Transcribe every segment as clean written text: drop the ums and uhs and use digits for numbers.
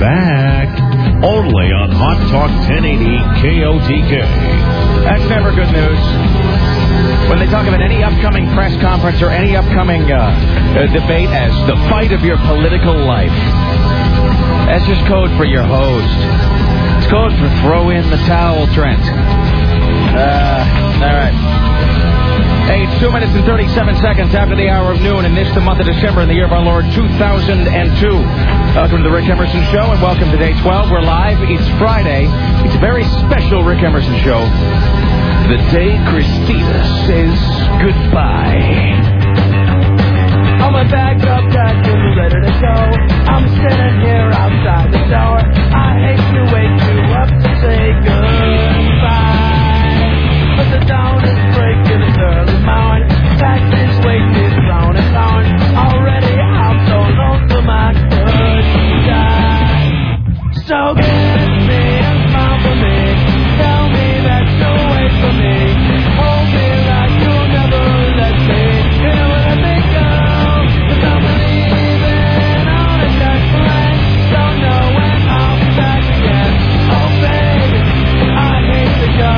back. Only on Hot Talk 1080 KOTK. That's never good news. When they talk about any upcoming press conference or any upcoming debate as the fight of your political life, that's just code for your host. It's code for throw in the towel, Trent. All right. Hey, it's 2 minutes and 37 seconds after the hour of noon, and this the month of December in the year of our Lord 2002. Welcome to the Rick Emerson Show, and welcome to Day 12. We're live. It's Friday. It's a very special Rick Emerson Show. The day Christina says goodbye. I'm a bagged up, packed and ready to go. I'm sitting here outside the door. I hate to wake you up to say goodbye, but the dawn is breaking, it's early morning. Taxi's waiting round and round. Already I'm so lonesome I could die. So kiss me and smile for me. Tell me that you'll wait for me. Hold me like you'll never let me. You know what I think of? 'Cause I'm leaving on a jet plane. Don't know when I'll be back again. Oh baby, I hate to go.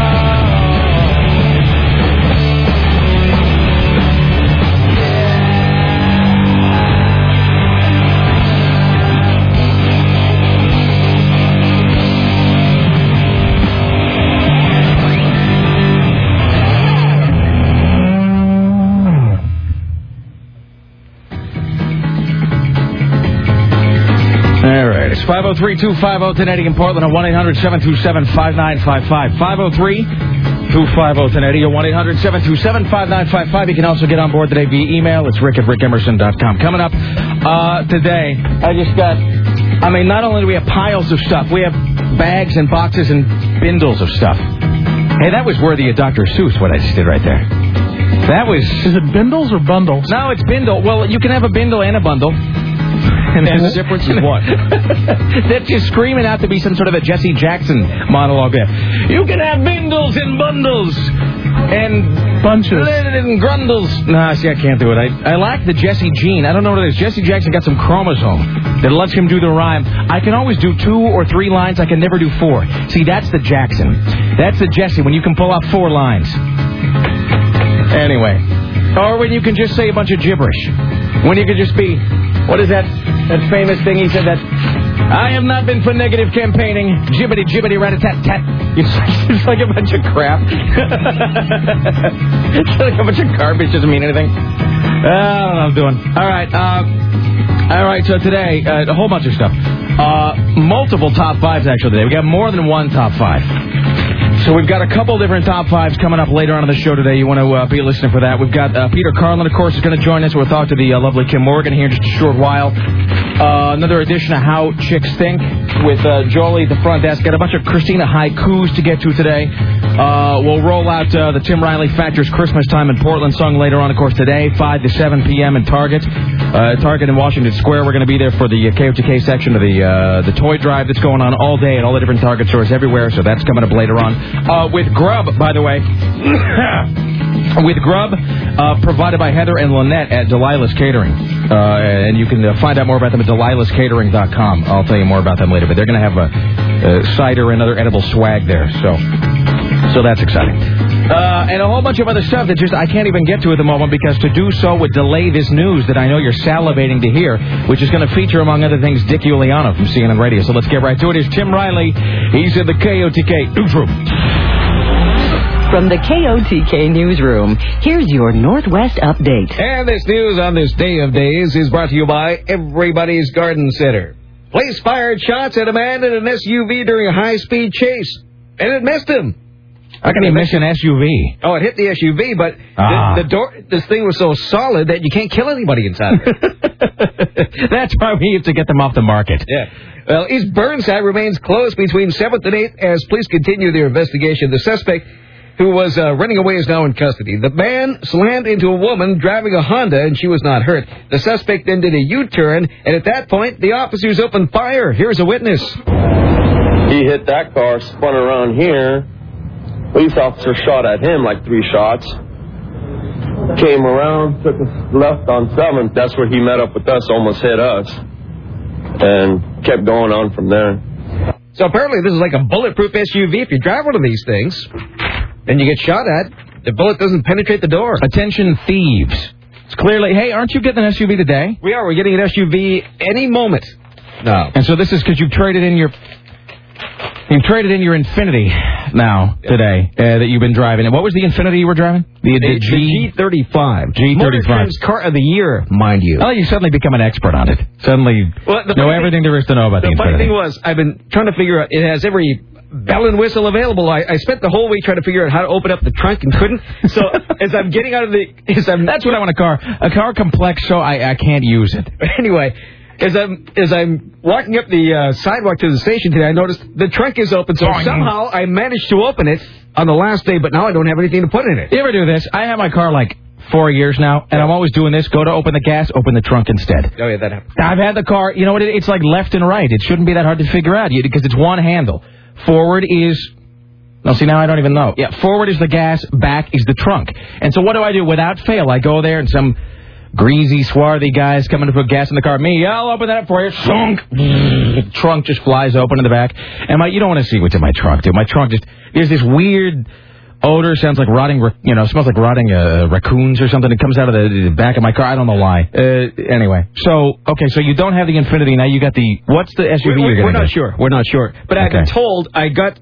It's 503-250-1080 in Portland at 1-800-727-5955. 503-250-1080 or 1-800-727-5955. You can also get on board today via email. It's rick@rickemerson.com. Coming up today, not only do we have piles of stuff, we have bags and boxes and bindles of stuff. Hey, that was worthy of Dr. Seuss, what I just did right there. That was... Is it bindles or bundles? No, it's bindle. Well, you can have a bindle and a bundle. And the difference is what? That's just screaming out to be some sort of a Jesse Jackson monologue there. You can have bindles and bundles and bunches and grundles. Nah, see, I can't do it. I lack the Jesse gene. I don't know what it is. Jesse Jackson got some chromosome that lets him do the rhyme. I can always do 2 or 3 lines. I can never do 4. See, that's the Jackson. That's the Jesse when you can pull off 4 lines. Anyway. Or when you can just say a bunch of gibberish. When you can just be... What is that famous thing he said that... I have not been for negative campaigning. Jibbity, jibbity, rat-a-tat-tat. It's like a bunch of crap. It's like a bunch of garbage. Doesn't mean anything. I don't know what I'm doing. All right, so today, a whole bunch of stuff. Multiple top 5s, actually, today. We got more than one top 5. So we've got a couple different top 5s coming up later on in the show today. You want to be listening for that. We've got Peter Carlin, of course, is going to join us. We'll talk to the lovely Kim Morgan here in just a short while. Another edition of How Chicks Think with Jolie at the front desk. Got a bunch of Christina haikus to get to today. We'll roll out the Tim Riley Factors Christmas Time in Portland song later on, of course, today, 5 to 7 p.m. in Target. Target in Washington Square. We're going to be there for the KOTK section of the toy drive that's going on all day at all the different Target stores everywhere. So that's coming up later on. With Grub, by the way. With Grub, provided by Heather and Lynette at Delilah's Catering. And you can find out more about them at delilahscatering.com. I'll tell you more about them later. But they're going to have a cider and other edible swag there. So that's exciting. And a whole bunch of other stuff that I can't even get to at the moment because to do so would delay this news that I know you're salivating to hear, which is going to feature, among other things, Dick Uliano from CNN Radio. So let's get right to it. Here's Tim Riley. He's in the KOTK newsroom. From the KOTK newsroom, here's your Northwest update. And this news on this day of days is brought to you by Everybody's Garden Center. Police fired shots at a man in an SUV during a high-speed chase, and it missed him. How can he miss an SUV? Oh, it hit the SUV, but the door, this thing was so solid that you can't kill anybody inside of it. That's why we have to get them off the market. Yeah. Well, East Burnside remains closed between 7th and 8th as police continue their investigation. The suspect, who was running away, is now in custody. The man slammed into a woman driving a Honda, and she was not hurt. The suspect then did a U-turn, and at that point, the officers opened fire. Here's a witness. He hit that car, spun around here. Police officer shot at him like 3 shots. Came around, took us left on 7th. That's where he met up with us, almost hit us. and kept going on from there. So apparently this is like a bulletproof SUV. If you drive one of these things and you get shot at, the bullet doesn't penetrate the door. Attention thieves. It's clearly, hey, aren't you getting an SUV today? We are. We're getting an SUV any moment. No. And so this is because you've traded in your Infiniti now today that you've been driving. And what was the Infiniti you were driving? The G35. G35. Motor Trend's car of the year, mind you. Oh, you suddenly become an expert on it. Suddenly know everything there is to know about the Infiniti. The funny thing was, I've been trying to figure out, it has every bell and whistle available. I spent the whole week trying to figure out how to open up the trunk and couldn't. So as I'm getting out of the... That's what I want a car. A car complex so I can't use it. Anyway... As I'm walking up the sidewalk to the station today, I noticed the trunk is open, so somehow I managed to open it on the last day, but now I don't have anything to put in it. You ever do this? I have my car like 4 years now, and I'm always doing this. Go to open the gas, open the trunk instead. Oh, yeah, that happens. I've had the car, you know what, it's like left and right. It shouldn't be that hard to figure out, because it's one handle. Forward is... No, see, now I don't even know. Yeah, forward is the gas, back is the trunk. And so what do I do? Without fail, I go there and some... greasy, swarthy guys coming to put gas in the car. Me, I'll open that up for you. Shunk. Trunk just flies open in the back. And you don't want to see what's in my trunk, dude. My trunk there's this weird odor. Sounds like rotting, smells like rotting raccoons or something. It comes out of the back of my car. I don't know why. Anyway. So you don't have the Infiniti. Now you got what's the SUV you're going to get? We're not sure. But I've been told I got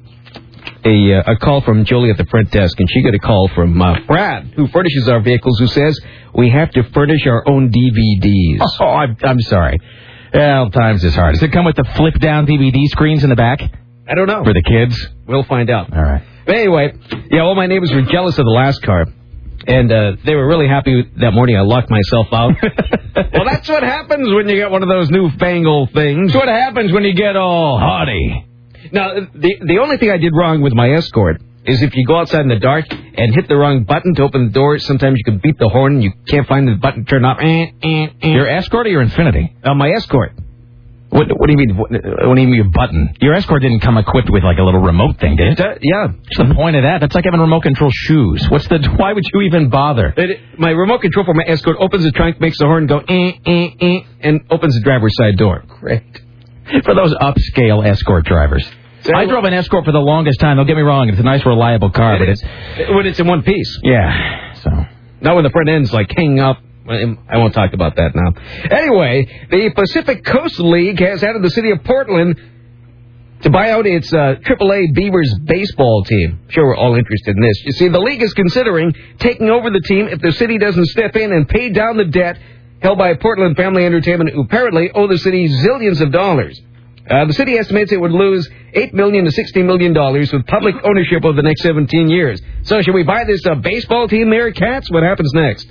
a call from Julie at the front desk, and she got a call from Brad, who furnishes our vehicles, who says we have to furnish our own DVDs. Oh, I'm sorry. Well, times is hard. Does it come with the flip-down DVD screens in the back? I don't know. For the kids? We'll find out. All right. But anyway, all my neighbors were jealous of the last car. And they were really happy that morning I locked myself out. Well, that's what happens when you get one of those newfangled things. That's what happens when you get all haughty. Now, the only thing I did wrong with my Escort is if you go outside in the dark and hit the wrong button to open the door, sometimes you can beat the horn and you can't find the button to turn off. Your Escort or your Infiniti? My Escort. What do you mean? What do you mean button? Your Escort didn't come equipped with like a little remote thing, did it? Yeah. What's the point of that? That's like having remote control shoes. Why would you even bother? My remote control for my Escort opens the trunk, makes the horn go and opens the driver's side door. Great. For those upscale Escort drivers. I drove an Escort for the longest time. Don't get me wrong. It's a nice, reliable car. But when it's in one piece. Yeah. So. Not when the front end's like hanging up. I won't talk about that now. Anyway, the Pacific Coast League has added the city of Portland to buy out its AAA Beavers baseball team. I'm sure we're all interested in this. You see, the league is considering taking over the team if the city doesn't step in and pay down the debt held by Portland Family Entertainment, who apparently owe the city zillions of dollars. The city estimates it would lose $8 million to $60 million with public ownership over the next 17 years. So should we buy this baseball team there, Cats? What happens next?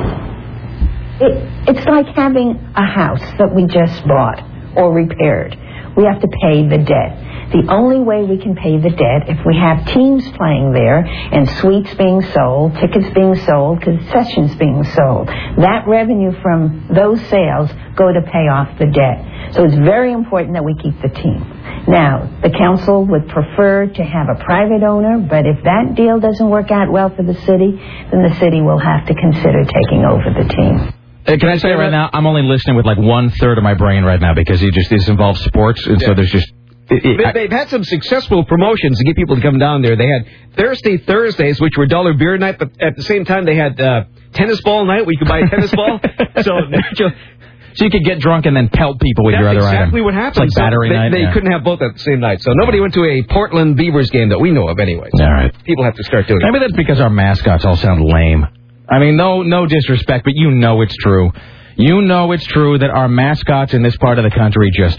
It's like having a house that we just bought or repaired. We have to pay the debt. The only way we can pay the debt if we have teams playing there and suites being sold, tickets being sold, concessions being sold. That revenue from those sales go to pay off the debt. So it's very important that we keep the team. Now, the council would prefer to have a private owner, but if that deal doesn't work out well for the city, then the city will have to consider taking over the team. Can I say right now, I'm only listening with like 1/3 of my brain right now because this involves sports, and so there's just... They've had some successful promotions to get people to come down there. They had Thirsty Thursdays, which were dollar beer night, but at the same time they had tennis ball night where you could buy a tennis ball. So you could get drunk and then pelt people with your other item. That's exactly what happened. It's like battery night. They couldn't have both at the same night. So nobody went to a Portland Beavers game that we know of anyway. So all right. People have to start doing it. Maybe that's because our mascots all sound lame. I mean, no disrespect, but you know it's true. You know it's true that our mascots in this part of the country just...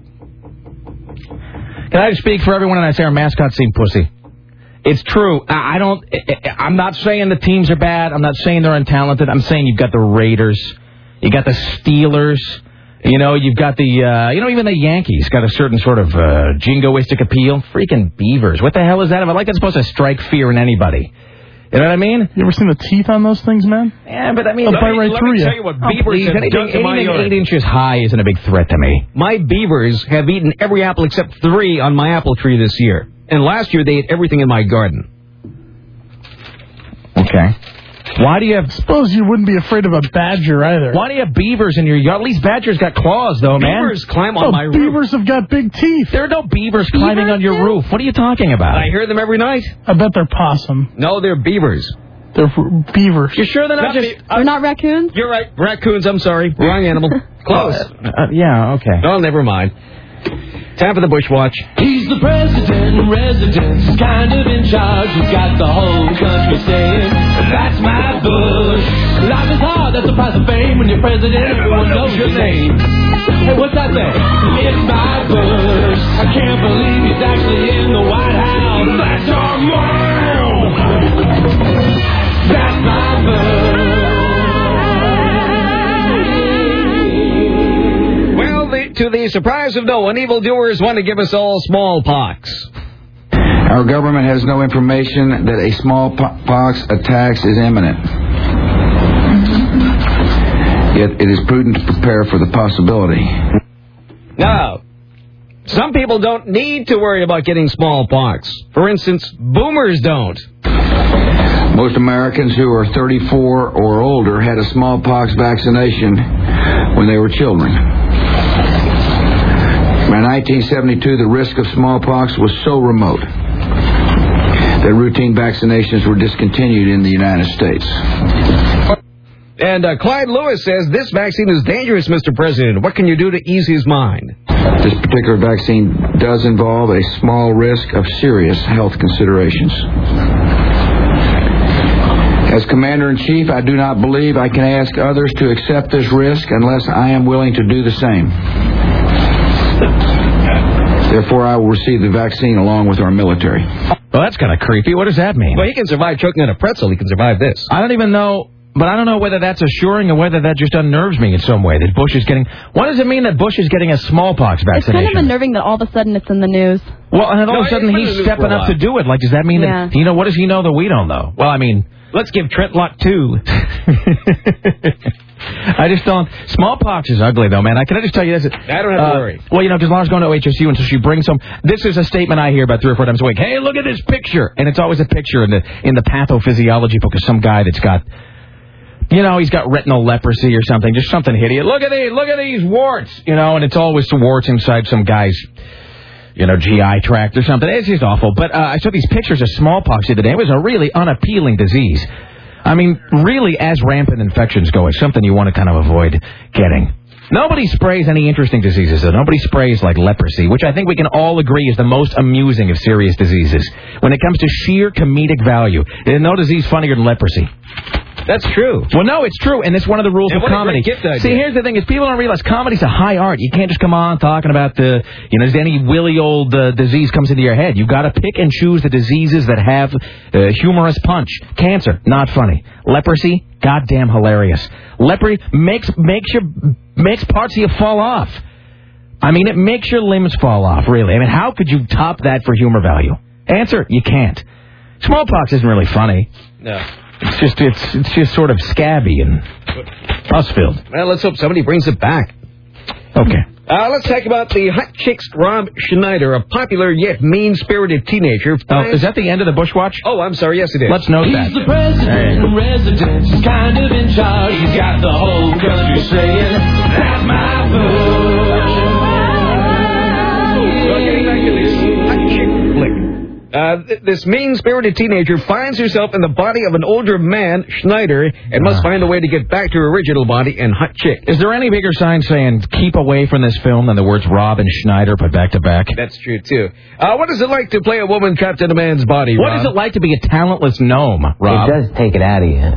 Can I speak for everyone and I say our mascots seem pussy? It's true. I'm not saying the teams are bad. I'm not saying they're untalented. I'm saying you've got the Raiders. You got the Steelers. You've got the, even the Yankees got a certain sort of jingoistic appeal. Freaking Beavers. What the hell is that? Like that's supposed to strike fear in anybody. You know what I mean? You ever seen the teeth on those things, man? Yeah, but I mean... Let me tell you what Beavers have done to my yard. 8 inches high isn't a big threat to me. My Beavers have eaten every apple except 3 on my apple tree this year. And last year they ate everything in my garden. Okay. Why do you have... Suppose you wouldn't be afraid of a badger either. Why do you have beavers in your yard? At least badgers got claws, though, man. Beavers climb on my roof. Beavers have got big teeth. There are no beavers climbing on your roof. What are you talking about? I hear them every night. I bet they're possum. No, they're beavers. They're beavers. You sure they're not just... They're not raccoons? You're right. Raccoons, I'm sorry. Wrong animal. Close. Yeah, okay. Oh, never mind. Time for the Bushwatch. He's the president, resident, kind of in charge. He's got the whole country saying, that's my Bush. Life is hard, that's the price of fame. When you're president, everyone knows your name. Hey, what's that thing? It's my Bush. I can't believe he's actually in the White House. That's our mom. That's my Bush. To the surprise of no one, evildoers want to give us all smallpox. Our government has no information that a smallpox attack is imminent. Yet it is prudent to prepare for the possibility. Now, some people don't need to worry about getting smallpox. For instance, boomers don't. Most Americans who are 34 or older had a smallpox vaccination when they were children. By 1972, the risk of smallpox was so remote that routine vaccinations were discontinued in the United States. And Clyde Lewis says, this vaccine is dangerous, Mr. President. What can you do to ease his mind? This particular vaccine does involve a small risk of serious health considerations. As Commander-in-Chief, I do not believe I can ask others to accept this risk unless I am willing to do the same. Therefore, I will receive the vaccine along with our military. Well, that's kind of creepy. What does that mean? Well, he can survive choking on a pretzel. He can survive this. I don't even know, but I don't know whether that's assuring or whether that just unnerves me in some way, that Bush is getting... What does it mean that Bush is getting a smallpox vaccination? It's kind of unnerving that all of a sudden it's in the news. Well, and then all of a sudden he's stepping up to do it. Like, does that mean that... You know, what does he know that we don't know? Well, I mean... Let's give Trent Lott 2. I just don't... Smallpox is ugly, though, man. Can I just tell you this? I don't have to worry. Well, you know, because Laura's going to OHSU, and so she brings some... This is a statement I hear about 3 or 4 times a week. Hey, look at this picture. And it's always a picture in the pathophysiology book of some guy that's got... You know, he's got retinal leprosy or something. Just something hideous. Look at these warts. You know, and it's always some warts inside some guy's... You know, GI tract or something. It's just awful. But I saw these pictures of smallpox the other day. It was a really unappealing disease. I mean, really, as rampant infections go, it's something you want to kind of avoid getting. Nobody sprays any interesting diseases, though. Nobody sprays like leprosy, which I think we can all agree is the most amusing of serious diseases. When it comes to sheer comedic value, there's no disease funnier than leprosy. That's true. Well, no, it's true, and it's one of the rules of comedy. See, here's the thing, is people don't realize comedy's a high art. You can't just come on talking about any willy old disease comes into your head. You've got to pick and choose the diseases that have humorous punch. Cancer, not funny. Leprosy, goddamn hilarious. Leprosy makes parts of you fall off. I mean, it makes your limbs fall off, really. I mean, how could you top that for humor value? Answer, you can't. Smallpox isn't really funny. No. It's just sort of scabby and pus-filled. Well, let's hope somebody brings it back. Okay. Let's talk about the hot chick's Rob Schneider, a popular yet mean-spirited teenager. Is that the end of the Bushwatch? Oh, I'm sorry. Yes, it is. Let's note that. He's the president, resident, he's kind of in charge. He's got the whole country saying, that's my Bush. Well, getting back to this hot chick flick. This mean-spirited teenager finds herself in the body of an older man, Schneider, and must find a way to get back to her original body and hot chick. Is there any bigger sign saying, keep away from this film than the words Rob and Schneider put back to back? That's true, too. What is it like to play a woman trapped in a man's body, Rob? What is it like to be a talentless gnome, Rob? It does take it out of you.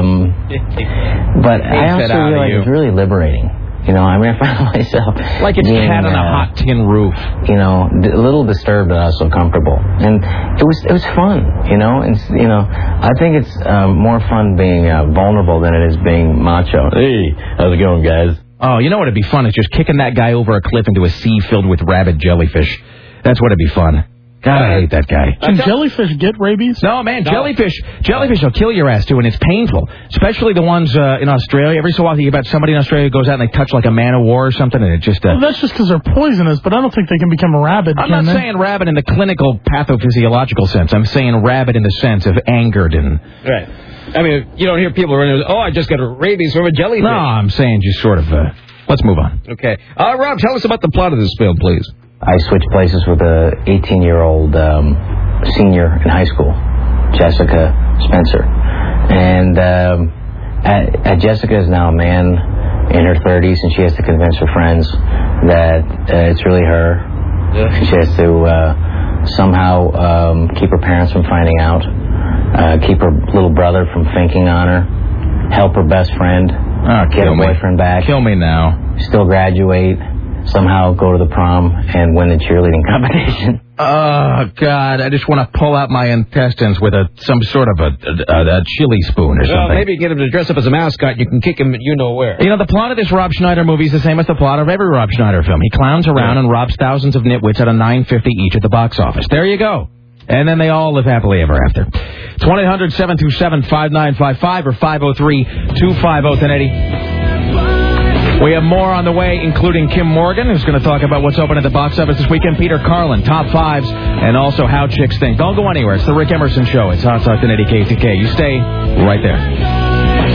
But I also realize it's really liberating. You know, I mean, I found myself... Like it's cat on a hot tin roof. You know, a little disturbed but also comfortable. And it was fun, you know. And, you know, I think it's more fun being vulnerable than it is being macho. Hey, how's it going, guys? Oh, you know what would be fun? Is just kicking that guy over a cliff into a sea filled with rabid jellyfish. That's what would be fun. God, I hate that guy. Can jellyfish get rabies? No, man, jellyfish will kill your ass, too, and it's painful. Especially the ones in Australia. Every so often you get somebody in Australia who goes out and they touch like a man of war or something, and it just... Well, that's just because they're poisonous, but I don't think they can become rabid, I'm not saying rabid in the clinical pathophysiological sense. I'm saying rabid in the sense of angered and... Right. I mean, you don't hear people running, I just got rabies from a jellyfish. No, I'm saying just sort of... let's move on. Okay. Rob, tell us about the plot of this film, please. I switched places with a 18-year-old senior in high school, Jessica Spencer. And Jessica is now a man in her 30s, and she has to convince her friends that it's really her. Yeah. She has to somehow keep her parents from finding out, keep her little brother from thinking on her, help her best friend get her boyfriend back. Kill me now. Still graduate. Somehow go to the prom and win the cheerleading competition. Oh, God, I just want to pull out my intestines with some sort of a chili spoon or something. Well, maybe you get him to dress up as a mascot. You can kick him you-know-where. You know, the plot of this Rob Schneider movie is the same as the plot of every Rob Schneider film. He clowns around and robs thousands of nitwits at a $9.50 each at the box office. There you go. And then they all live happily ever after. It's 1-800-727-5955 or 503-250-1080. We have more on the way, including Kim Morgan, who's going to talk about what's open at the box office this weekend, Peter Carlin, top fives, and also how chicks think. Don't go anywhere. It's the Rick Emerson Show. It's Hot Talk 1080 KTK. You stay right there.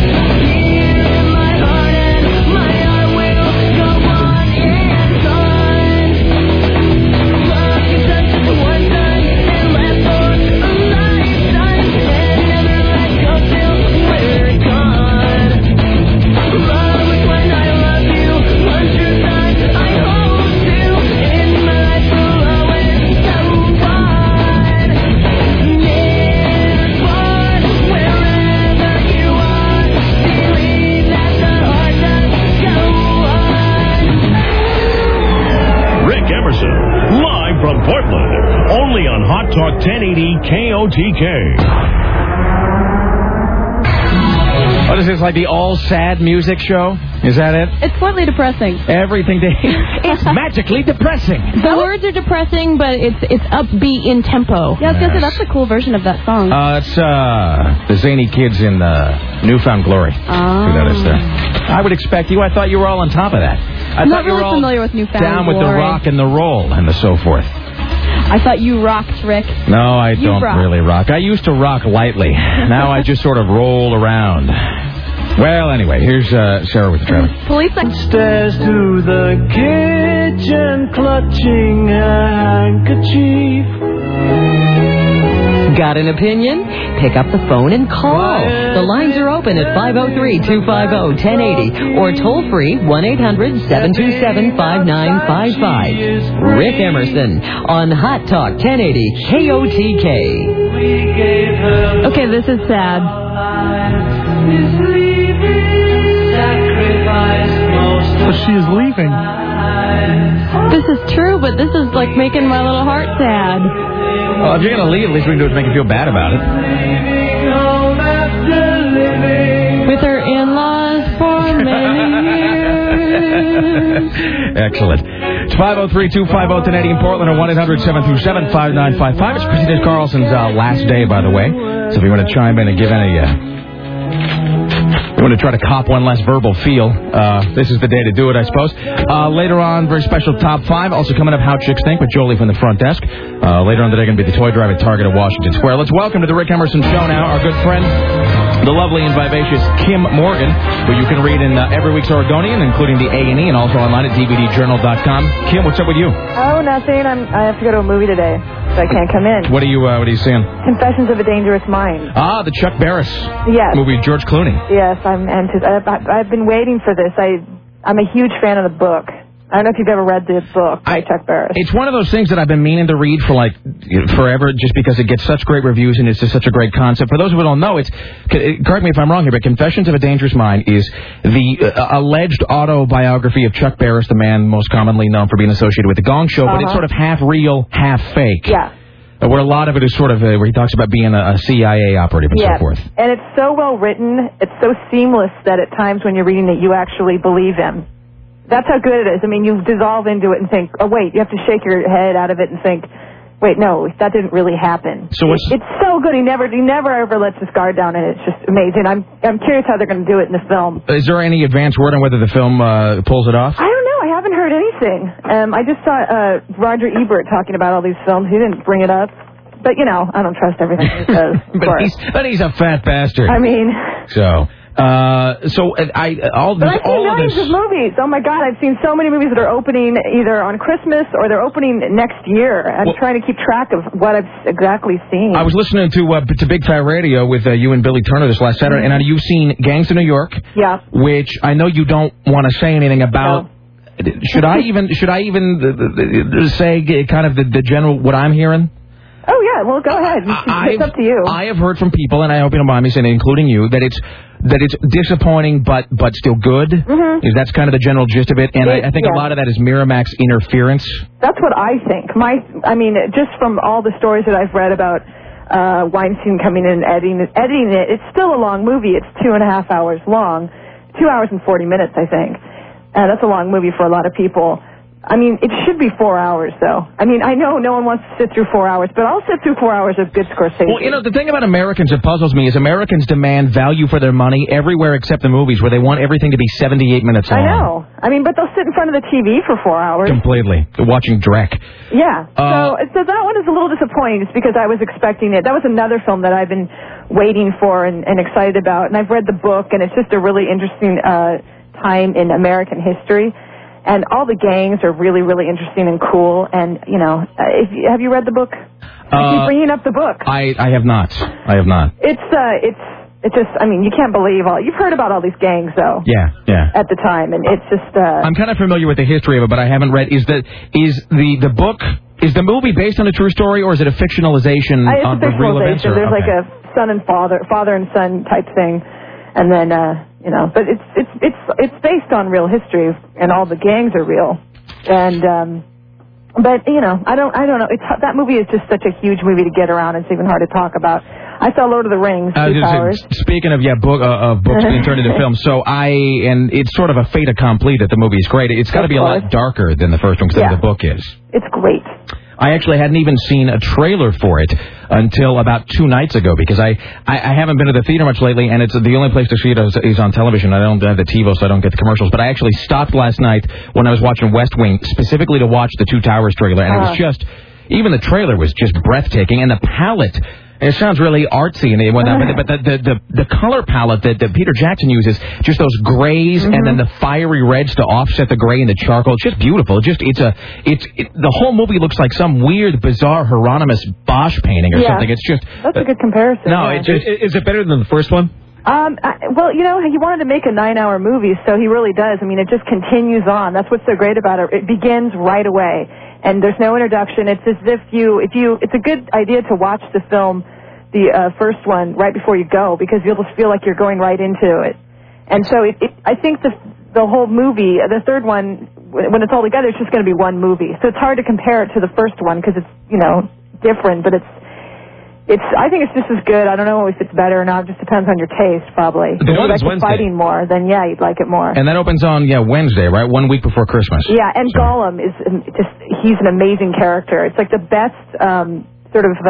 Talk 1080 KOTK. What is this, like the all-sad music show? Is that it? It's slightly depressing. Everything it's magically depressing. The words are depressing, but it's upbeat in tempo. Yeah, I was going to say, that's a cool version of that song. It's the zany kids in Newfound Glory. Oh. Who that is there. I would expect you. I thought you were all on top of that. I'm not really familiar with Newfound Glory. Down with the rock and the roll and the so forth. I thought you rocked, Rick. No, I don't really rock. I used to rock lightly. Now I just sort of roll around. Well, anyway, here's Sarah with the traffic. Police stairs to the kitchen, clutching a handkerchief. Got an opinion? Pick up the phone and call. The lines are open at 503-250-1080 or toll free 1-800-727-5955. Rick Emerson on Hot Talk 1080 KOTK. Okay, this is sad. But she is leaving. This is true, but this is like making my little heart sad. Well, if you're going to leave, at least we can do is make you feel bad about it. With her in-laws for many years. Excellent. It's 503-250-1080 in Portland or 1-800-727-5955. It's Christy Dick Carlson's last day, by the way. So if you want to chime in and give any... want to try to cop one less verbal feel, this is the day to do it, I suppose. Later on, very special top five. Also coming up, How Chicks Think with Jolie from the front desk. Later on today, going to be the toy drive at Target of Washington Square. Let's welcome to the Rick Emerson Show now our good friend, the lovely and vivacious Kim Morgan, who you can read in every week's Oregonian, including the A&E, and also online at dvdjournal.com. Kim, what's up with you? Oh, nothing. I have to go to a movie today, so I can't come in. What are you seeing? Confessions of a Dangerous Mind. Ah, the Chuck Barris movie, George Clooney. Yes, I've been waiting for this. I'm a huge fan of the book. I don't know if you've ever read the book by Chuck Barris. It's one of those things that I've been meaning to read for forever, just because it gets such great reviews and it's just such a great concept. For those who don't know, correct me if I'm wrong here, but Confessions of a Dangerous Mind is the alleged autobiography of Chuck Barris, the man most commonly known for being associated with The Gong Show, but it's sort of half real, half fake. Yeah. Where a lot of it is sort of where he talks about being a CIA operative and so forth. And it's so well written, it's so seamless that at times when you're reading it, you actually believe him. That's how good it is. I mean, you dissolve into it and think, oh, wait, you have to shake your head out of it and think, Wait, no, that didn't really happen. So what's... It's so good. He never ever lets his guard down, and it's just amazing. I'm curious how they're going to do it in the film. Is there any advance word on whether the film pulls it off? I don't know. I haven't heard anything. I just saw Roger Ebert talking about all these films. He didn't bring it up. But, you know, I don't trust everything he says. but he's a fat bastard. I mean... So... I've seen millions of movies. Oh my God, I've seen so many movies that are opening either on Christmas or they're opening next year. I'm trying to keep track of what I've exactly seen. I was listening to Big Fat Radio with you and Billy Turner this last Saturday, and you've seen Gangs of New York. Yeah. Which I know you don't want to say anything about. No. Should I even say kind of the general what I'm hearing? Oh yeah, well go ahead. It's up to you. I have heard from people, and I hope you don't mind me saying, including you, that it's disappointing but still good. Mm-hmm. That's kind of the general gist of it, and I think a lot of that is Miramax interference. That's what I think. Just from all the stories that I've read about Weinstein coming in and editing it, it's still a long movie. It's 2.5 hours long, 2 hours and 40 minutes, I think. That's a long movie for a lot of people. I mean, it should be 4 hours, though. I mean, I know no one wants to sit through 4 hours, but I'll sit through 4 hours of good Scorsese. Well, you know, the thing about Americans that puzzles me is Americans demand value for their money everywhere except the movies, where they want everything to be 78 minutes long. I know. I mean, but they'll sit in front of the TV for 4 hours. Completely. They're watching Drek. Yeah. So that one is a little disappointing, just because I was expecting it. That was another film that I've been waiting for and excited about, and I've read the book, and it's just a really interesting time in American history. And all the gangs are really, really interesting and cool. And, you know, have you read the book? I keep bringing up the book. I have not. It's just, I mean, you can't believe you've heard about all these gangs, though. Yeah. At the time, and it's just... I'm kind of familiar with the history of it, but I haven't read... Is the book... Is the movie based on a true story, or is it a fictionalization of the real events? There's like a son and father and son type thing. And then, you know, but it's based on real history, and all the gangs are real. And, but, you know, I don't know. That movie is just such a huge movie to get around. It's even hard to talk about. I saw Lord of the Rings, 2 hours. Speaking of, books being turned into film, and it's sort of a fait accompli that the movie is great. It's got to be a lot darker than the first one, because the book is. It's great. I actually hadn't even seen a trailer for it until about 2 nights ago, because I haven't been to the theater much lately, and it's the only place to see it is on television. I don't have the TiVo, so I don't get the commercials. But I actually stopped last night when I was watching West Wing, specifically to watch the Two Towers trailer, and it was just, even the trailer was just breathtaking, and the palette... It sounds really artsy and whatnot, but the color palette that Peter Jackson uses, just those grays and then the fiery reds to offset the gray and the charcoal, it's just beautiful. The whole movie looks like some weird, bizarre Hieronymus Bosch painting or something. It's just that's a good comparison. No, is it better than the first one? Well, you know, he wanted to make a 9-hour movie, so he really does. I mean, it just continues on. That's what's so great about it. It begins right away, and there's no introduction. It's as if it's a good idea to watch the film, the first one, right before you go, because you'll just feel like you're going right into it. And so I think the whole movie, the third one, when it's all together, it's just going to be one movie. So it's hard to compare it to the first one because it's, you know, different, but I think it's just as good. I don't know if it's better or not. It just depends on your taste, probably. If you like the fighting more, then you'd like it more. And that opens on Wednesday, right? 1 week before Christmas. Yeah, and Gollum he's an amazing character. It's like the best sort of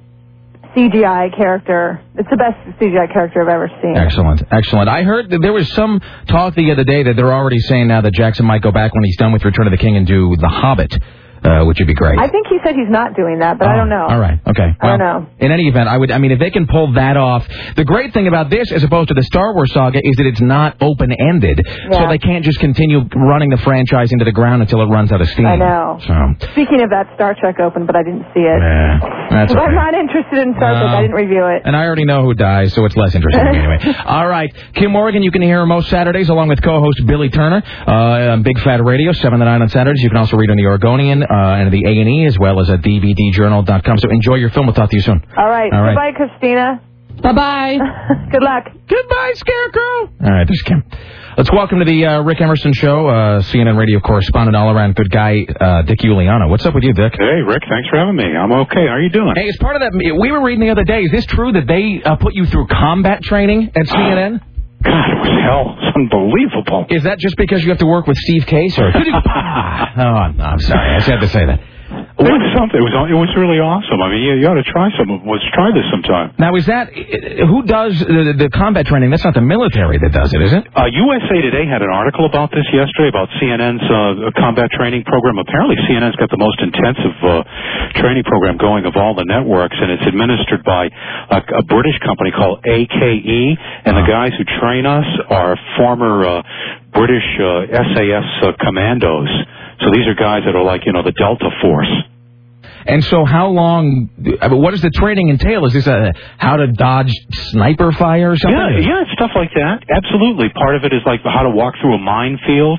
CGI character. It's the best CGI character I've ever seen. Excellent. I heard that there was some talk the other day that they're already saying now that Jackson might go back when he's done with Return of the King and do The Hobbit. Which would be great. I think he said he's not doing that, but I don't know. All right, okay. Well, I don't know. In any event, if they can pull that off. The great thing about this, as opposed to the Star Wars saga, is that it's not open-ended. Yeah. So they can't just continue running the franchise into the ground until it runs out of steam. I know. So. Speaking of that, Star Trek opened, but I didn't see it. That's okay. I'm not interested in Star Trek. I didn't review it. And I already know who dies, so it's less interesting anyway. All right. Kim Morgan, you can hear her most Saturdays, along with co-host Billy Turner on Big Fat Radio, 7 to 9 on Saturdays. You can also read on the Oregonian and the A&E, as well as at DVDjournal.com. So enjoy your film. We'll talk to you soon. All right. Goodbye, Christina. Bye-bye. Good luck. Goodbye, Scarecrow. All right, this is Kim. Let's welcome to the Rick Emerson Show, CNN radio correspondent, all-around good guy, Dick Uliano. What's up with you, Dick? Hey, Rick. Thanks for having me. I'm okay. How are you doing? Hey, as part of that, we were reading the other day, is this true that they put you through combat training at CNN? God, it was hell. It's unbelievable. Is that just because you have to work with Steve Case? Or... no, I'm sorry. I just had to say that. It was something. It was really awesome. I mean, you ought to try try this sometime. Now, is that who does the combat training? That's not the military that does it, is it? USA Today had an article about this yesterday about CNN's combat training program. Apparently, CNN's got the most intensive training program going of all the networks, and it's administered by a British company called AKE, and the guys who train us are former British SAS commandos. So these are guys that are like, the Delta Force. And so how long, what does the training entail? Is this how to dodge sniper fire or something? Yeah, stuff like that. Absolutely. Part of it is like how to walk through a minefield.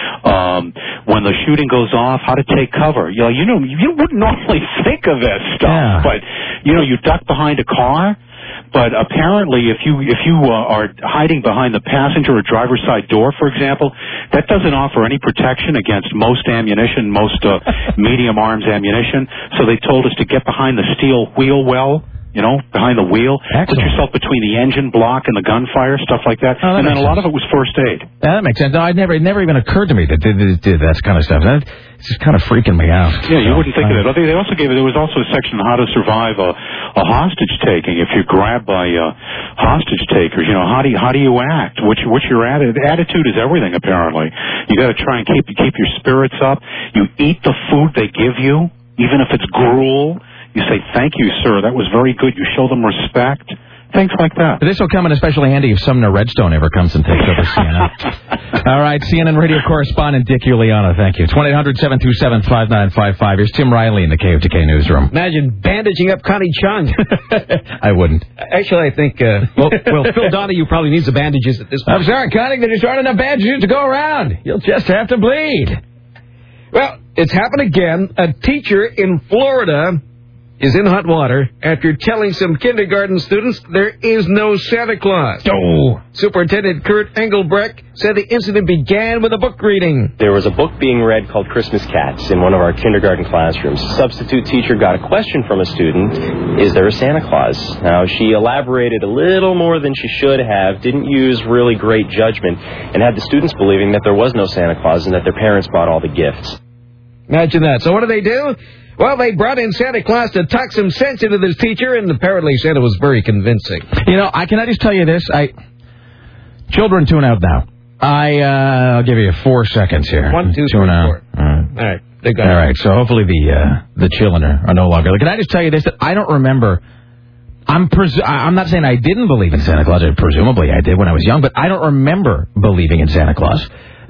When the shooting goes off, how to take cover. You wouldn't normally think of this stuff, but, you duck behind a car. But apparently, if you are hiding behind the passenger or driver's side door, for example, that doesn't offer any protection against most ammunition, most medium arms ammunition. So they told us to get behind the steel wheel well. Behind the wheel. Excellent. Put yourself between the engine block and the gunfire, stuff like that. And then a lot of it was first aid. Yeah, that makes sense. No, it never even occurred to me that did that kind of stuff. It's just kind of freaking me out. Yeah, you wouldn't think of that. They also there was also a section on how to survive a hostage taking. If you're grabbed by hostage takers, how do you act? What's your attitude? Attitude is everything, apparently. You got to try and keep your spirits up. You eat the food they give you, even if it's gruel. You say, thank you, sir. That was very good. You show them respect. Things like that. This will come in especially handy if Sumner Redstone ever comes and takes over CNN. All right, CNN radio correspondent Dick Uliano, thank you. 1-800-727-5955. Here's Tim Riley in the KOTK newsroom. Imagine bandaging up Connie Chung. I wouldn't. Actually, I think, Phil Donahue probably needs the bandages at this point. I'm sorry, Connie, there just aren't enough bandages to go around. You'll just have to bleed. Well, it's happened again. A teacher in Florida is in hot water after telling some kindergarten students there is no Santa Claus. Oh. Superintendent Kurt Engelbrecht said the incident began with a book reading. There was a book being read called Christmas Cats in one of our kindergarten classrooms. A substitute teacher got a question from a student, is there a Santa Claus? Now, she elaborated a little more than she should have, didn't use really great judgment, and had the students believing that there was no Santa Claus and that their parents bought all the gifts. Imagine that. So what do they do? Well, they brought in Santa Claus to talk some sense into this teacher, and apparently Santa was very convincing. Can I just tell you this? Children, tune out now. I'll give you 4 seconds here. 1, 2, 3, 4. All right. All right. So hopefully the children are no longer. Can I just tell you this? That I don't remember. I'm not saying I didn't believe in Santa Claus. Presumably I did when I was young, but I don't remember believing in Santa Claus.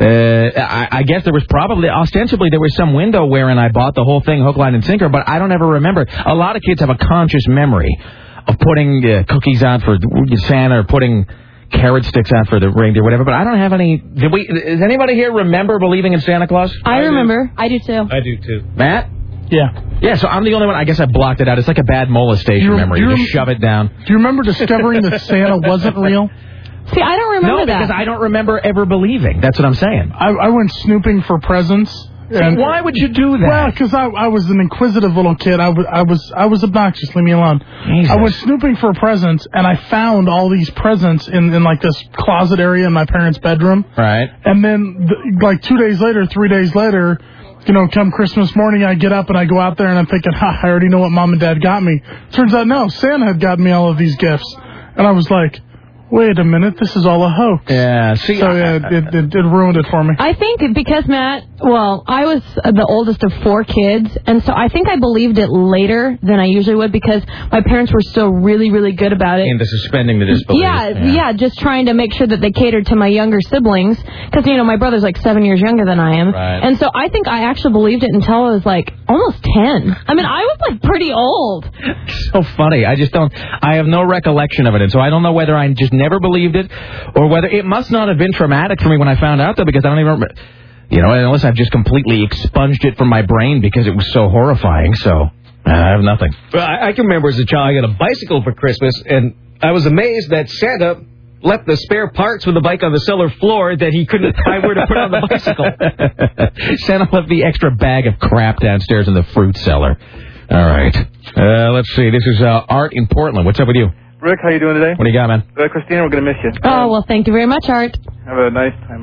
I guess there was ostensibly there was some window wherein I bought the whole thing hook, line, and sinker, but I don't ever remember. A lot of kids have a conscious memory of putting cookies out for Santa or putting carrot sticks out for the reindeer, whatever, but I don't have any. Does anybody here remember believing in Santa Claus? I remember. I do too. I do too. Matt? Yeah, so I'm the only one. I guess I blocked it out. It's like a bad molestation memory. You just shove it down. Do you remember discovering that Santa wasn't real? See, I don't remember that. No, because I don't remember ever believing. That's what I'm saying. I went snooping for presents. And why would you do that? Well, because I was an inquisitive little kid. I was obnoxious. Leave me alone. Jesus. I went snooping for presents, and I found all these presents in like this closet area in my parents' bedroom. Right. And then, 3 days later, come Christmas morning, I get up and I go out there and I'm thinking, I already know what Mom and Dad got me. Turns out, no, Santa had gotten me all of these gifts. And I was like, wait a minute, this is all a hoax. Yeah, see. So, it ruined it for me. I think because, Matt, I was the oldest of 4 kids, and so I think I believed it later than I usually would because my parents were still really, really good about it. Into suspending the disbelief. Yeah, just trying to make sure that they catered to my younger siblings because, my brother's like 7 years younger than I am. Right. And so I think I actually believed it until I was like almost 10. I mean, I was like pretty old. So funny. I have no recollection of it, and so I don't know whether I just never believed it or whether it must not have been traumatic for me when I found out, though, because I don't even remember, unless I've just completely expunged it from my brain because it was so horrifying. So I have nothing. Well, I can remember as a child I got a bicycle for Christmas, and I was amazed that Santa left the spare parts for the bike on the cellar floor that he couldn't find where to put on the bicycle. Santa left the extra bag of crap downstairs in the fruit cellar. All right. Let's see. This is Art in Portland. What's up with you? Rick, how you doing today? What do you got, man? Christina, we're going to miss you. Oh, well, thank you very much, Art. Have a nice time in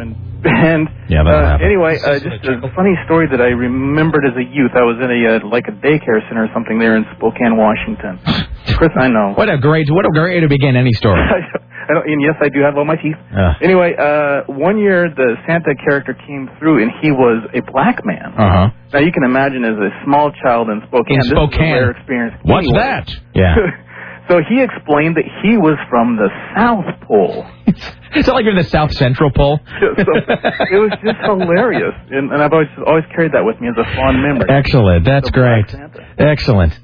And Yeah, that'll happen. anyway, just a funny story that I remembered as a youth. I was in a daycare center or something there in Spokane, Washington. Chris, I know. What a great way to begin any story. And yes, I do have all my teeth. Anyway, one year the Santa character came through, and he was a black man. Uh-huh. Now you can imagine as a small child in Spokane, this is a rare experience. What's anyway. that? Yeah. So he explained that he was from the South Pole. Is that like you're in the South Central Pole? So it was just hilarious, and I've always carried that with me as a fond memory. Excellent. That's The great. Black Santa. Excellent.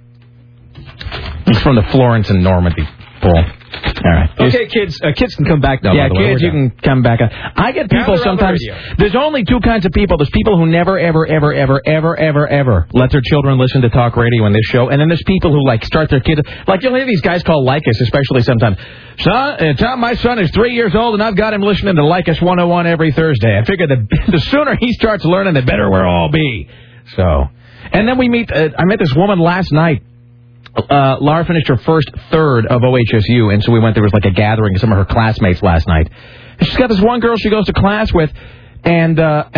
He's from the Florence and Normandy Pole. All right. Okay, kids can come back now. Yeah, by the way. kids, you can come back. I get people Gather on the sometimes. radio. There's only two kinds of people. There's people who never, ever let their children listen to talk radio in this show, and then there's people who start their kids. Like you'll hear these guys call Lycus, especially sometimes. Tom, my son is 3 years old, and I've got him listening to Lycus 101 every Thursday. I figure the sooner he starts learning, the better we'll all be. So, and then we meet. I met this woman last night. Laura finished her first third of OHSU, and so we went. There was a gathering of some of her classmates last night. And she's got this one girl she goes to class with, and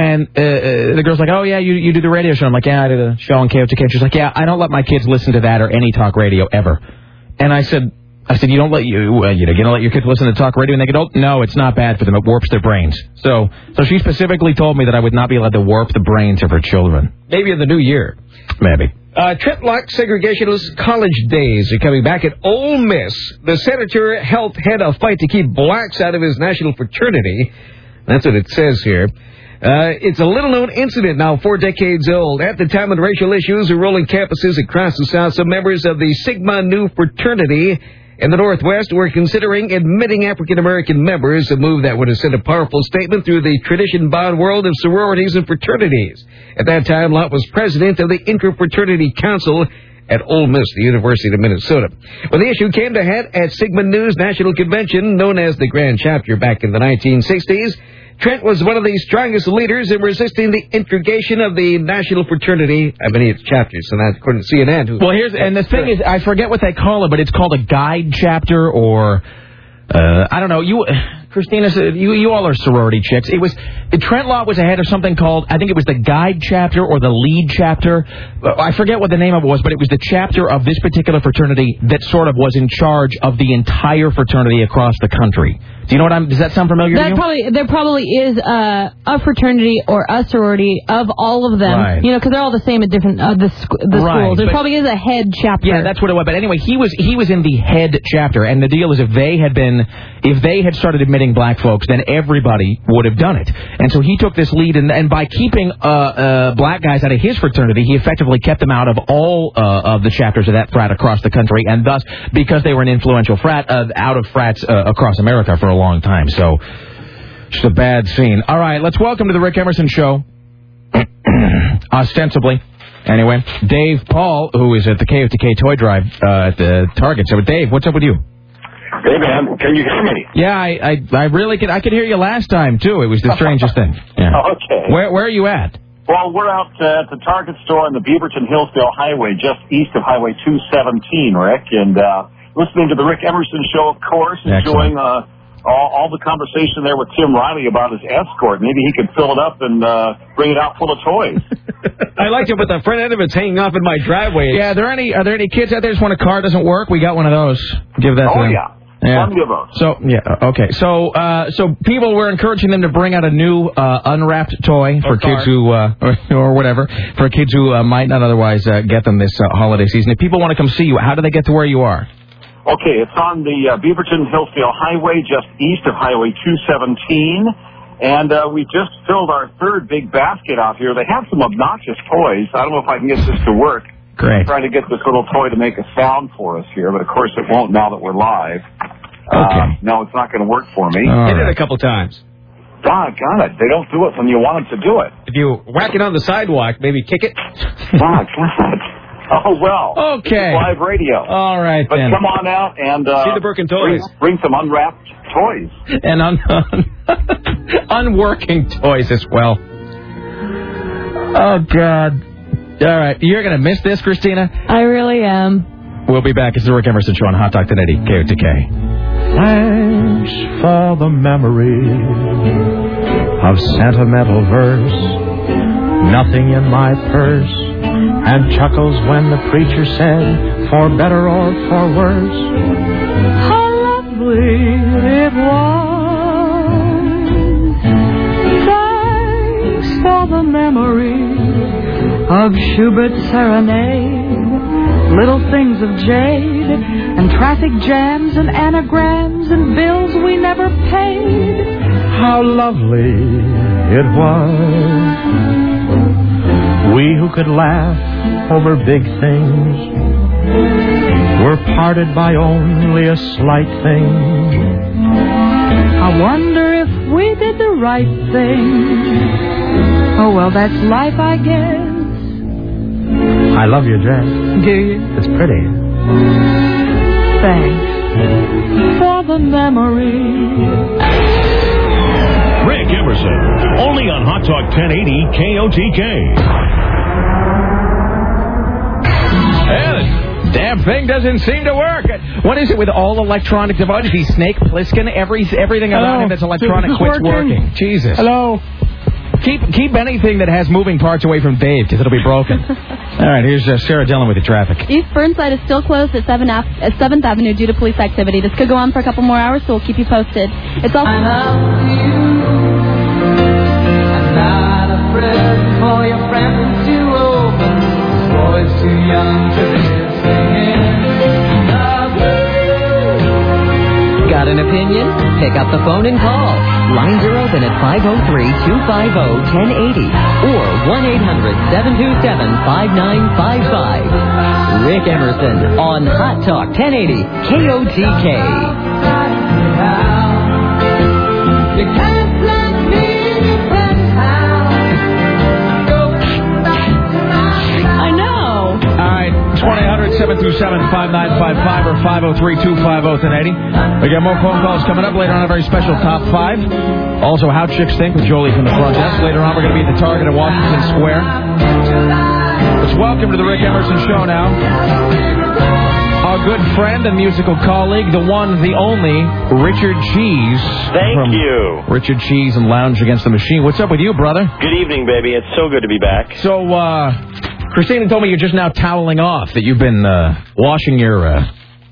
the girl's like, "Oh yeah, you do the radio show." I'm like, "Yeah, I do the show on KOTK." She's like, "Yeah, I don't let my kids listen to that or any talk radio ever." And I said, "You don't let you're gonna let your kids listen to talk radio and they get no, it's not bad for them. It warps their brains." So she specifically told me that I would not be allowed to warp the brains of her children. Maybe in the new year. Maybe. Trent Locke segregationist college days are coming back at Ole Miss. The senator had a fight to keep blacks out of his national fraternity. That's what it says here. It's a little-known incident now 4 decades old. At the time when racial issues were rolling campuses across the South, some members of the Sigma Nu fraternity in the Northwest were considering admitting African-American members, a move that would have sent a powerful statement through the tradition-bound world of sororities and fraternities. At that time, Lott was president of the Interfraternity Council at Ole Miss, the University of Minnesota. When the issue came to head at Sigma Nu's National Convention, known as the Grand Chapter back in the 1960s, Trent was one of the strongest leaders in resisting the integration of the national fraternity of any of its chapters, and that's according to CNN. Well, and the thing is, I forget what they call it, but it's called a guide chapter or, I don't know. Christina, you all are sorority chicks. Trent Lott was ahead of something called, I think it was the guide chapter or the lead chapter. I forget what the name of it was, but it was the chapter of this particular fraternity that sort of was in charge of the entire fraternity across the country. Do you know what does that sound familiar to you? There probably is a fraternity or a sorority of all of them, right. Because they're all the same at different the schools. There probably is a head chapter. Yeah, that's what it was. But anyway, he was in the head chapter, and the deal is if they had started admitting black folks, then everybody would have done it. And so he took this lead, and by keeping black guys out of his fraternity, he effectively kept them out of all of the chapters of that frat across the country, and thus, because they were an influential frat, out of frats across America for a long time. So, just a bad scene. All right, let's welcome to the Rick Emerson Show, ostensibly. Anyway, Dave Paul, who is at the KOTK Toy Drive at the Target. So, Dave, what's up with you? Hey, man, can you hear me? Yeah, I really could. I could hear you last time, too. It was the strangest thing. Yeah. Okay. Where are you at? Well, we're out at the Target store on the Beaverton-Hillsdale Highway, just east of Highway 217, Rick, and listening to the Rick Emerson Show, of course, enjoying all the conversation there with Tim Riley about his escort. Maybe he could fill it up and bring it out full of toys. I like it, but the front end of it's hanging off in my driveway. Yeah, are there any kids out there just when a car doesn't work? We got one of those. Give that to them. Yeah. Plenty of those. So, yeah, okay. So people were encouraging them to bring out a new unwrapped toy for kids who, or whatever, for kids who might not otherwise get them this holiday season. If people want to come see you, how do they get to where you are? Okay, it's on the Beaverton-Hillsdale Highway, just east of Highway 217. And we just filled our third big basket out here. They have some obnoxious toys. I don't know if I can get this to work. Great. I'm trying to get this little toy to make a sound for us here, but of course it won't now that we're live. Okay. No, it's not going to work for me. Hit it a couple times. Doggone it. They don't do it when you want them to do it. If you whack it on the sidewalk, maybe kick it. Doggone. Oh, well. Okay. It's live radio. All right, but then. come on out and see the Birkin toys. Bring some unwrapped toys. And unworking toys as well. Oh, God. All right. You're going to miss this, Christina? I really am. We'll be back. It's the Rick Emerson Show on Hot Talk 1080 KOTK. Thanks for the memory. of sentimental verse, nothing in my purse, and chuckles when the preacher said, for better or for worse. How lovely it was. Thanks for the memory of Schubert's serenade, little things of jade, and traffic jams, and anagrams, and bills we never paid. How lovely it was. We who could laugh over big things were parted by only a slight thing. I wonder if we did the right thing. Oh, well, that's life, I guess. I love your dress. Do you? It's pretty. Thanks for the memory. Rick Emerson, only on Hot Talk 1080 KOTK. And damn thing doesn't seem to work. What is it with all electronic devices? He's Snake Plissken. Everything about him that's electronic quits working. Jesus. Hello. Keep anything that has moving parts away from Dave, because it'll be broken. All right, here's Sarah Dillon with the traffic. East Burnside is still closed at 7th Avenue due to police activity. This could go on for a couple more hours, so we'll keep you posted. It's also... I'm not afraid for your friends to open. Boys too young to be singing. Got an opinion? Pick up the phone and call. Lines are open at 503-250-1080 or 1-800-727-5955. Rick Emerson on Hot Talk 1080 KOTK. You can't let me I know. All right, 1-800-727-5955 or 503-250-1080. We got more phone calls coming up later on. A very special top 5. Also, How Chicks Think with Jolie from the front desk. Later on, we're going to be at the Target at Washington Square. Let's welcome to the Rick Emerson Show now our good friend and musical colleague, the one, the only, Richard Cheese. Thank you. Richard Cheese and Lounge Against the Machine. What's up with you, brother? Good evening, baby. It's so good to be back. So, Christina told me you're just now toweling off, that you've been washing your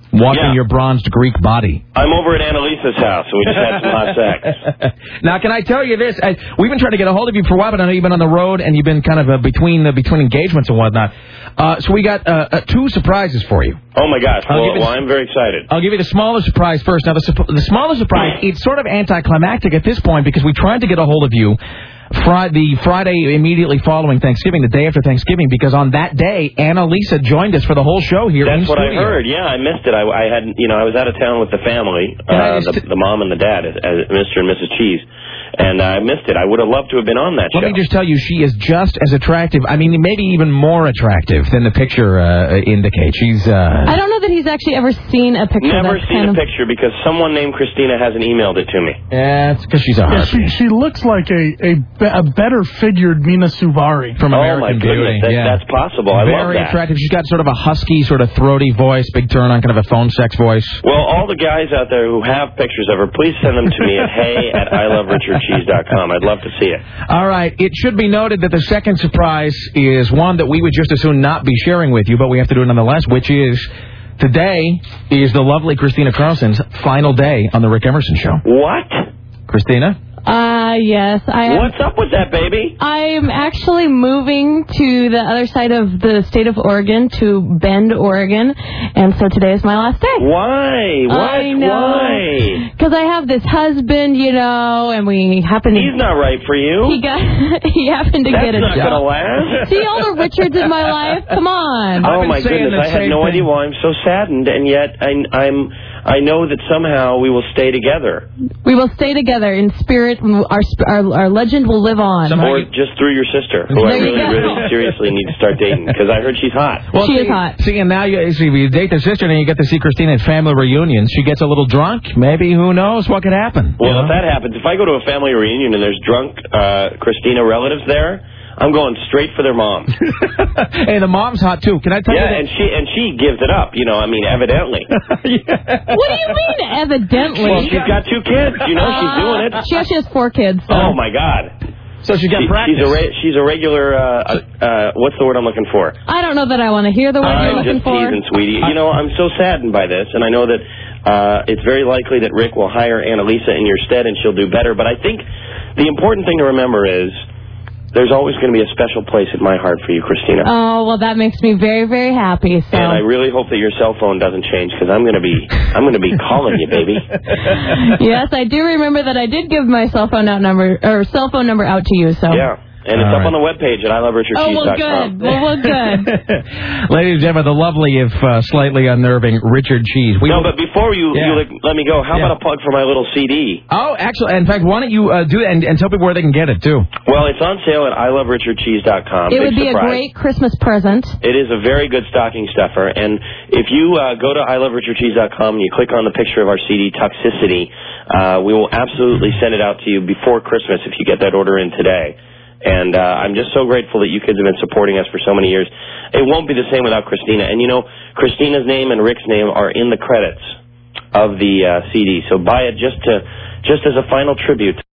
bronzed Greek body. I'm over at Annalisa's house, so we just had some hot sex. Now, can I tell you this? We've been trying to get a hold of you for a while, but I know you've been on the road and you've been kind of between engagements and whatnot. So we got 2 surprises for you. Oh, my gosh. Well, I'm very excited. I'll give you the smaller surprise first. Now, the smaller surprise, it's sort of anticlimactic at this point because we tried to get a hold of you the Friday immediately following Thanksgiving, the day after Thanksgiving, because on that day, Annalisa joined us for the whole show here in studio. That's what I heard. Yeah, I missed it. I was out of town with the family, the mom and the dad, Mr. and Mrs. Cheese, and I missed it. I would have loved to have been on that show. Let me just tell you, she is just as attractive. I mean, maybe even more attractive than the picture indicates. She's. I don't know that he's actually ever seen a picture. Never seen a picture because someone named Christina hasn't emailed it to me. Yeah, it's because she's a harpy. She looks like a better figured Mina Suvari from American Beauty. That's possible. I love that. Very attractive. She's got sort of a husky, sort of throaty voice, big turn on, kind of a phone sex voice. Well, all the guys out there who have pictures of her, please send them to me at hey@iloverichardcheese.com. I'd love to see it. All right. It should be noted that the second surprise is one that we would just as soon not be sharing with you, but we have to do it nonetheless, which is today is the lovely Christina Carlson's final day on the Rick Emerson Show. What? Christina? Yes. What's up with that, baby? I'm actually moving to the other side of the state of Oregon, to Bend, Oregon, and so today is my last day. Why? I know. Why? Because I have this husband, and we happen to... He's not right for you. He happened to get a job. That's not going to last. See all the Richards in my life? Come on. Oh, my goodness. I had no idea why I'm so saddened, and yet I know that somehow we will stay together. We will stay together in spirit. Our legend will live on. Or just through your sister, who I really seriously need to start dating, because I heard she's hot. Well, she is hot. See, and now you date the sister, and then you get to see Christina at family reunions. She gets a little drunk. Maybe, who knows what could happen. Well, if that happens, if I go to a family reunion and there's drunk Christina relatives there, I'm going straight for their mom. Hey, the mom's hot too. Can I tell you? Yeah, and she gives it up. Evidently. What do you mean, evidently? Well, she's got 2 kids. She's doing it. She actually has 4 kids. So. Oh my God. So she got practice. She's a regular. What's the word I'm looking for? I don't know that I want to hear the word you're looking for. I'm just teasing, sweetie. I'm so saddened by this, and I know that it's very likely that Rick will hire Annalisa in your stead, and she'll do better. But I think the important thing to remember is there's always going to be a special place in my heart for you, Christina. Oh, well, that makes me very, very happy. So. And I really hope that your cell phone doesn't change, because I'm going to be calling you, baby. Yes, I do remember that I did give my cell phone number out to you. So. Yeah. And it's up on the webpage at iloveRichardCheese.com. Oh, well, good. Ladies and gentlemen, the lovely, if slightly unnerving, Richard Cheese. But before you let me go, how about a plug for my little CD? Oh, actually, in fact, why don't you do it and tell people where they can get it, too? Well, it's on sale at iloveRichardCheese.com. It would be a great Christmas present. It is a very good stocking stuffer. And if you go to iloveRichardCheese.com and you click on the picture of our CD, Toxicity, we will absolutely send it out to you before Christmas if you get that order in today. And I'm just so grateful that you kids have been supporting us for so many years. It won't be the same without Christina. And, Christina's name and Rick's name are in the credits of the CD. So buy it just as a final tribute.